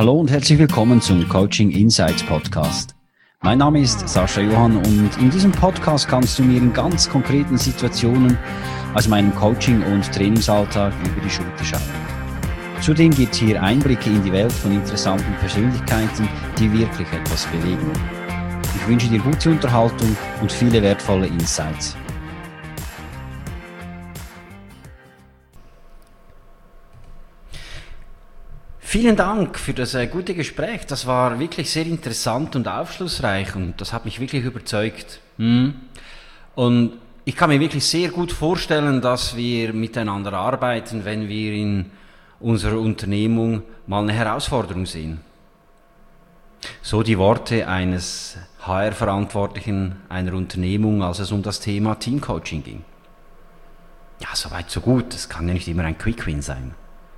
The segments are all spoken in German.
Hallo und herzlich willkommen zum Coaching Insights Podcast. Mein Name ist Sascha Johann und in diesem Podcast kannst du mir in ganz konkreten Situationen aus meinem Coaching- und Trainingsalltag über die Schulter schauen. Zudem gibt es hier Einblicke in die Welt von interessanten Persönlichkeiten, die wirklich etwas bewegen. Ich wünsche dir gute Unterhaltung und viele wertvolle Insights. Vielen Dank für das gute Gespräch. Das war wirklich sehr interessant und aufschlussreich und das hat mich wirklich überzeugt. Und ich kann mir wirklich sehr gut vorstellen, dass wir miteinander arbeiten, wenn wir in unserer Unternehmung mal eine Herausforderung sehen. So die Worte eines HR-Verantwortlichen einer Unternehmung, als es um das Thema Teamcoaching ging. Ja, soweit so gut. Das kann ja nicht immer ein Quick-Win sein.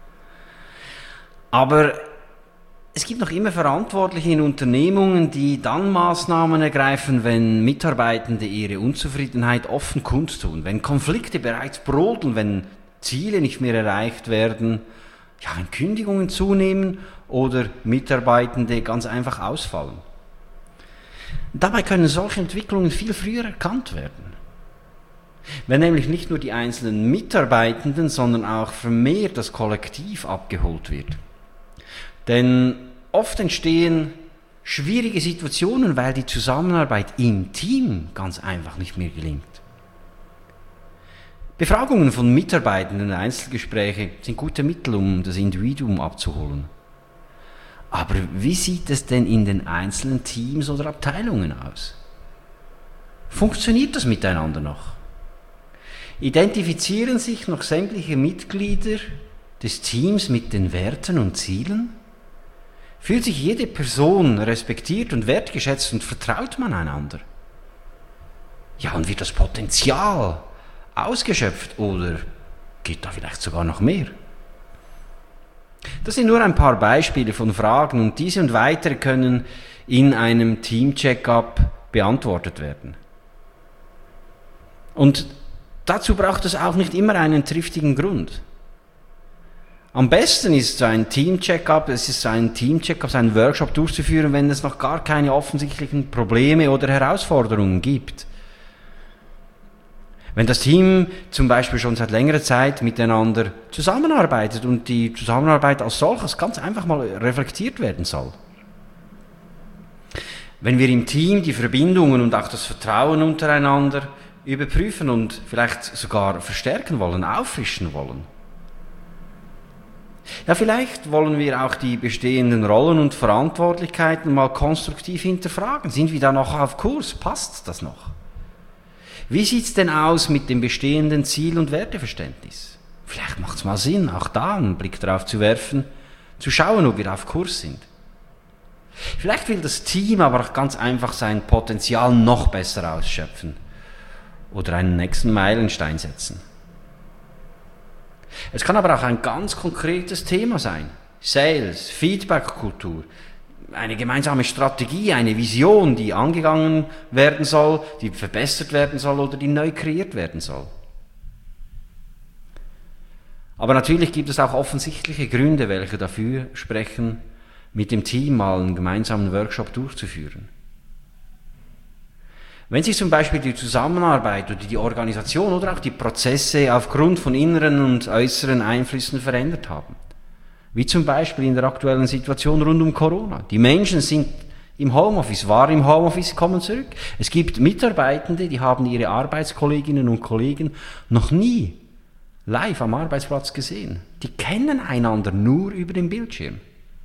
Aber es gibt noch immer Verantwortliche in Unternehmungen, die dann Maßnahmen ergreifen, wenn Mitarbeitende ihre Unzufriedenheit offen kundtun, wenn Konflikte bereits brodeln, wenn Ziele nicht mehr erreicht werden, ja, wenn Kündigungen zunehmen oder Mitarbeitende ganz einfach ausfallen. Dabei können solche Entwicklungen viel früher erkannt werden. Wenn nämlich nicht nur die einzelnen Mitarbeitenden, sondern auch vermehrt das Kollektiv abgeholt wird. Denn oft entstehen schwierige Situationen, weil die Zusammenarbeit im Team ganz einfach nicht mehr gelingt. Befragungen von Mitarbeitenden und Einzelgespräche sind gute Mittel, um das Individuum abzuholen. Aber wie sieht es denn in den einzelnen Teams oder Abteilungen aus? Funktioniert das miteinander noch? Identifizieren sich noch sämtliche Mitglieder des Teams mit den Werten und Zielen? Fühlt sich jede Person respektiert und wertgeschätzt und vertraut man einander? Ja, und wird das Potenzial ausgeschöpft oder geht da vielleicht sogar noch mehr? Das sind nur ein paar Beispiele von Fragen und diese und weitere können in einem Team-Check-up beantwortet werden. Und dazu braucht es auch nicht immer einen triftigen Grund. Am besten ist so ein Team-Check-up, einen Workshop durchzuführen, wenn es noch gar keine offensichtlichen Probleme oder Herausforderungen gibt. Wenn das Team zum Beispiel schon seit längerer Zeit miteinander zusammenarbeitet und die Zusammenarbeit als solches ganz einfach mal reflektiert werden soll. Wenn wir im Team die Verbindungen und auch das Vertrauen untereinander überprüfen und vielleicht sogar verstärken wollen, auffrischen wollen. Ja, vielleicht wollen wir auch die bestehenden Rollen und Verantwortlichkeiten mal konstruktiv hinterfragen. Sind wir da noch auf Kurs? Passt das noch? Wie sieht's denn aus mit dem bestehenden Ziel- und Werteverständnis? Vielleicht macht es mal Sinn, auch da einen Blick drauf zu werfen, zu schauen, ob wir auf Kurs sind. Vielleicht will das Team aber auch ganz einfach sein Potenzial noch besser ausschöpfen oder einen nächsten Meilenstein setzen. Es kann aber auch ein ganz konkretes Thema sein. Sales, Feedback-Kultur, eine gemeinsame Strategie, eine Vision, die angegangen werden soll, die verbessert werden soll oder die neu kreiert werden soll. Aber natürlich gibt es auch offensichtliche Gründe, welche dafür sprechen, mit dem Team mal einen gemeinsamen Workshop durchzuführen. Wenn sich zum Beispiel die Zusammenarbeit oder die Organisation oder auch die Prozesse aufgrund von inneren und äußeren Einflüssen verändert haben, wie zum Beispiel in der aktuellen Situation rund um Corona. Die Menschen sind im Homeoffice, waren im Homeoffice, kommen zurück. Es gibt Mitarbeitende, die haben ihre Arbeitskolleginnen und Kollegen noch nie live am Arbeitsplatz gesehen. Die kennen einander nur über den Bildschirm.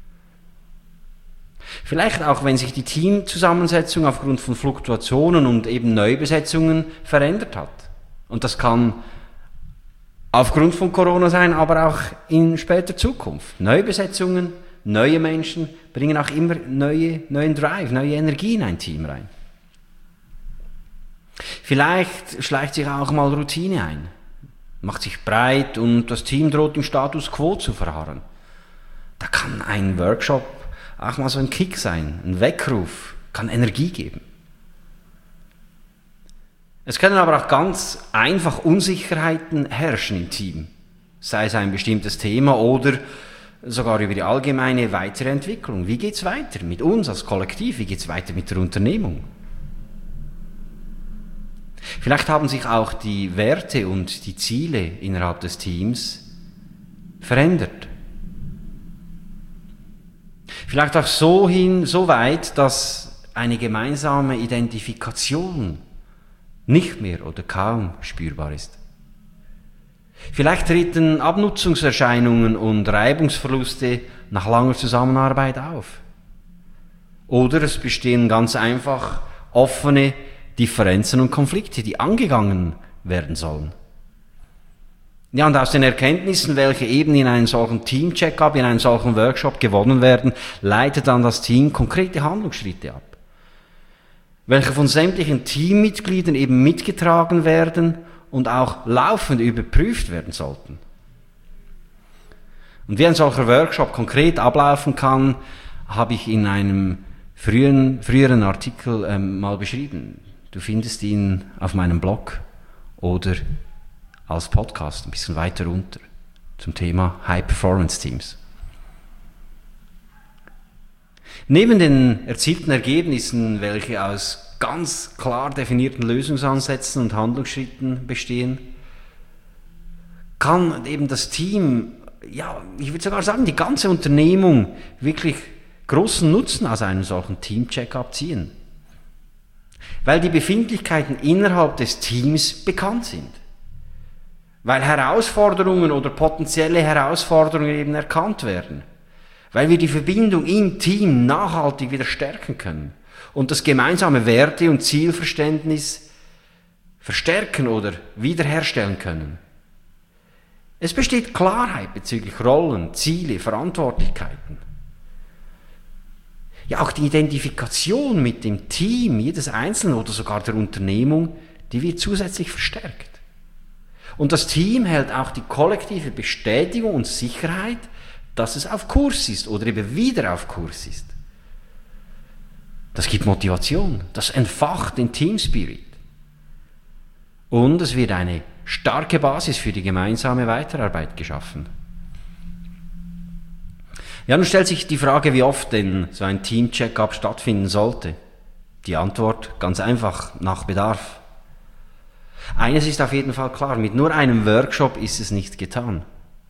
Vielleicht auch, wenn sich die Teamzusammensetzung aufgrund von Fluktuationen und eben Neubesetzungen verändert hat. Und das kann aufgrund von Corona sein, aber auch in später Zukunft. Neubesetzungen, neue Menschen bringen auch immer neuen Drive, neue Energie in ein Team rein. Vielleicht schleicht sich auch mal Routine ein, macht sich breit und das Team droht im Status quo zu verharren. Da kann ein Workshop auch mal so ein Kick sein, ein Weckruf, kann Energie geben. Es können aber auch ganz einfach Unsicherheiten herrschen im Team. Sei es ein bestimmtes Thema oder sogar über die allgemeine weitere Entwicklung. Wie geht es weiter mit uns als Kollektiv? Wie geht es weiter mit der Unternehmung? Vielleicht haben sich auch die Werte und die Ziele innerhalb des Teams verändert. Vielleicht auch so weit, dass eine gemeinsame Identifikation nicht mehr oder kaum spürbar ist. Vielleicht treten Abnutzungserscheinungen und Reibungsverluste nach langer Zusammenarbeit auf. Oder es bestehen ganz einfach offene Differenzen und Konflikte, die angegangen werden sollen. Ja, und aus den Erkenntnissen, welche eben in einem solchen Team-Check-up, in einem solchen Workshop gewonnen werden, leitet dann das Team konkrete Handlungsschritte ab, welche von sämtlichen Teammitgliedern eben mitgetragen werden und auch laufend überprüft werden sollten. Und wie ein solcher Workshop konkret ablaufen kann, habe ich in einem früheren Artikel mal beschrieben. Du findest ihn auf meinem Blog oder als Podcast ein bisschen weiter runter zum Thema High-Performance-Teams. Neben den erzielten Ergebnissen, welche aus ganz klar definierten Lösungsansätzen und Handlungsschritten bestehen, kann eben das Team, ja, ich würde sogar sagen, die ganze Unternehmung wirklich großen Nutzen aus einem solchen Team-Check-up ziehen. Weil die Befindlichkeiten innerhalb des Teams bekannt sind. Weil Herausforderungen oder potenzielle Herausforderungen eben erkannt werden. Weil wir die Verbindung im Team nachhaltig wieder stärken können und das gemeinsame Werte- und Zielverständnis verstärken oder wiederherstellen können. Es besteht Klarheit bezüglich Rollen, Ziele, Verantwortlichkeiten. Ja, auch die Identifikation mit dem Team, jedes Einzelnen oder sogar der Unternehmung, die wird zusätzlich verstärkt. Und das Team hält auch die kollektive Bestätigung und Sicherheit, dass es auf Kurs ist oder eben wieder auf Kurs ist. Das gibt Motivation, das entfacht den Teamspirit. Und es wird eine starke Basis für die gemeinsame Weiterarbeit geschaffen. Ja, nun stellt sich die Frage, wie oft denn so ein Team-Check-up stattfinden sollte. Die Antwort ganz einfach, nach Bedarf. Eines ist auf jeden Fall klar, mit nur einem Workshop ist es nicht getan.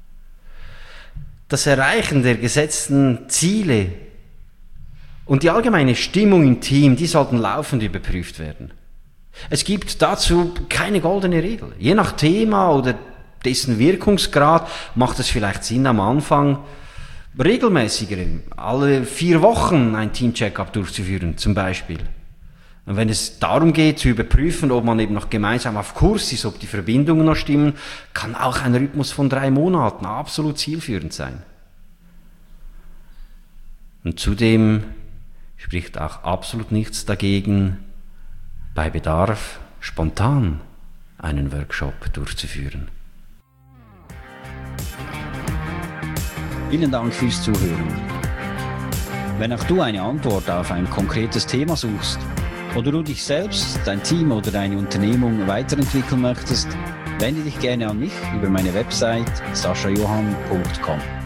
Das Erreichen der gesetzten Ziele und die allgemeine Stimmung im Team, die sollten laufend überprüft werden. Es gibt dazu keine goldene Regel. Je nach Thema oder dessen Wirkungsgrad macht es vielleicht Sinn, am Anfang regelmäßiger, alle 4 Wochen ein Team-Check-up durchzuführen, zum Beispiel. Und wenn es darum geht, zu überprüfen, ob man eben noch gemeinsam auf Kurs ist, ob die Verbindungen noch stimmen, kann auch ein Rhythmus von 3 Monaten absolut zielführend sein. Und zudem spricht auch absolut nichts dagegen, bei Bedarf spontan einen Workshop durchzuführen. Vielen Dank fürs Zuhören. Wenn auch du eine Antwort auf ein konkretes Thema suchst oder du dich selbst, dein Team oder deine Unternehmung weiterentwickeln möchtest, wende dich gerne an mich über meine Website saschajohann.com.